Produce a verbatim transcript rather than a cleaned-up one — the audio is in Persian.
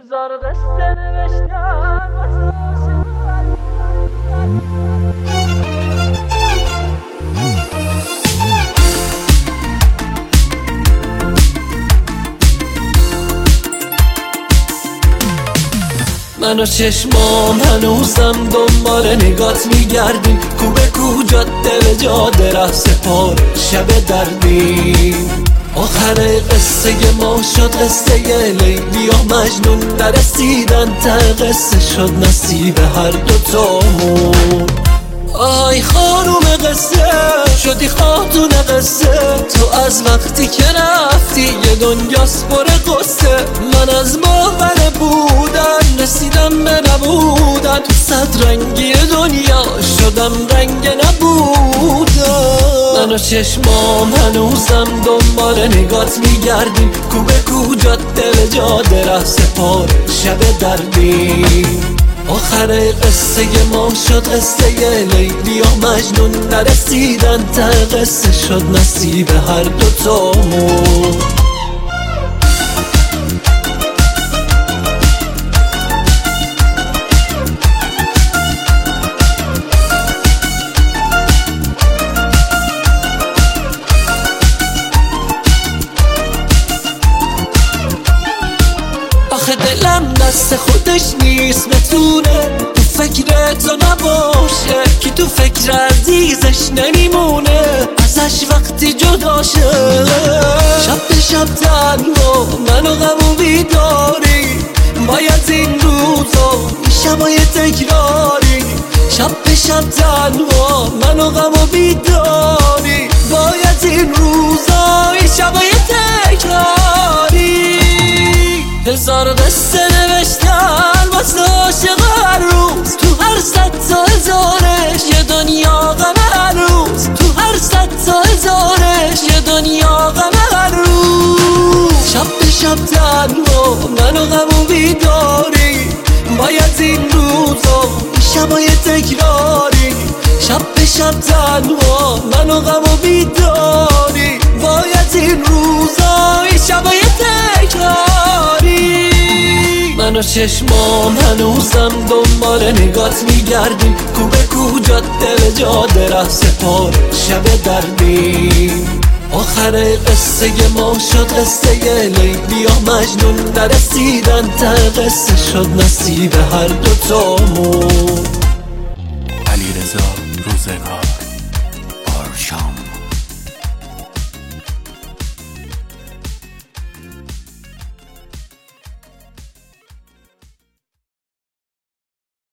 هزار قصه نوشتم واسه من و چشمام هنوزم دنبال نگات میگردیم، کو به کو جاده به جاده ره سپار شب دردیم. آخر قصه ما شد قصه لیلی و مجنون، نرسیدن ته قصه شد نصیب هر دوتامون. آی خانوم قصه شدی خاتون قصه، تو از وقتی که رفتی یه دنیاست پر قصه. من از باور بودن رسیدم به نبودن، تو صد رنگی دنیا شدم رنگ نبودن. من و چشمام هنوزم دنبال نگات میگردیم، کو به کو جاده به جاده ره سپار شب دردیم. آخر قصه ما شد قصه لیلی و مجنون، نرسیدن ته قصه شد نصیب هر دوتامون. آخه دلم دست خودش نیست بتونه تو فکر تو نباشه، کی تو فکر عزیزش نمیمونه ازش وقتی جدا شه. شب به شب تنها منو غم و بیداری، باید این روزا شبای تکراری. شب به شب تنها منو غم و بیداری، باید این روزا شبای تکراری. هزار قصه نوشتن واسه عاشق هر روز، تو هر صد تا هزارش یه دنیا غم هر روز. تو هر صد تا هزارش یه دنیا غم هر روز. شب به شب تنها منو غم و بیداری، باید این روزا شبای تکراری. شب به شب تنها منو غم و بیداری، باید این روزا شبای تکراری. من و چشمام هنوزم دنبال نگات میگردیم، کو به کو جاده به جاده ره سپار شب دردیم. آخر قصه ما شد قصه لیلی و مجنون، نرسیدن ته قصه شد نصیب هر دوتامون. علیرضا روزگار.